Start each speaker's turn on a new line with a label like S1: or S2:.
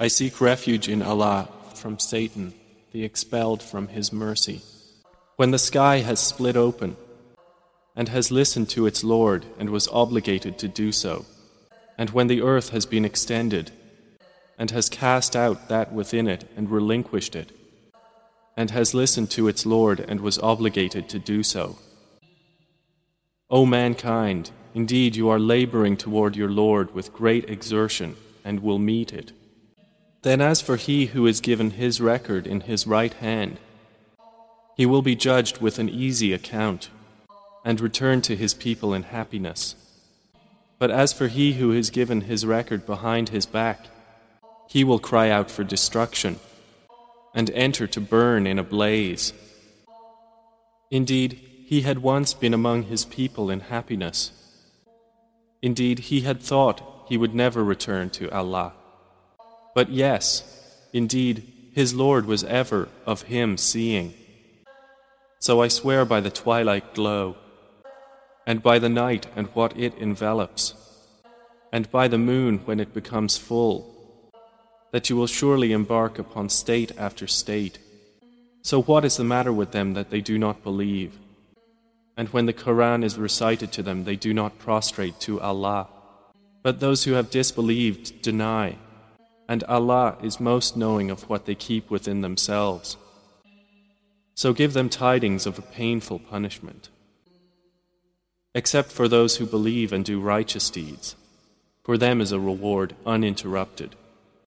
S1: I seek refuge in Allah from Satan, the expelled from His mercy. When the sky has split open and has listened to its Lord and was obligated to do so, and when the earth has been extended and has cast out that within it and relinquished it, and has listened to its Lord and was obligated to do so. O mankind, indeed you are laboring toward your Lord with great exertion and will meet it. Then as for he who is given his record in his right hand, he will be judged with an easy account and return to his people in happiness. But as for he who is given his record behind his back, he will cry out for destruction and enter to burn in a blaze. Indeed, he had once been among his people in happiness. Indeed, he had thought he would never return to Allah. But yes, indeed, his Lord was ever of him seeing. So I swear by the twilight glow, and by the night and what it envelops, and by the moon when it becomes full, that you will surely embark upon state after state. So what is the matter with them that they do not believe? And when the Quran is recited to them, they do not prostrate to Allah. But those who have disbelieved deny, and Allah is most knowing of what they keep within themselves. So give them tidings of a painful punishment. Except for those who believe and do righteous deeds, for them is a reward uninterrupted.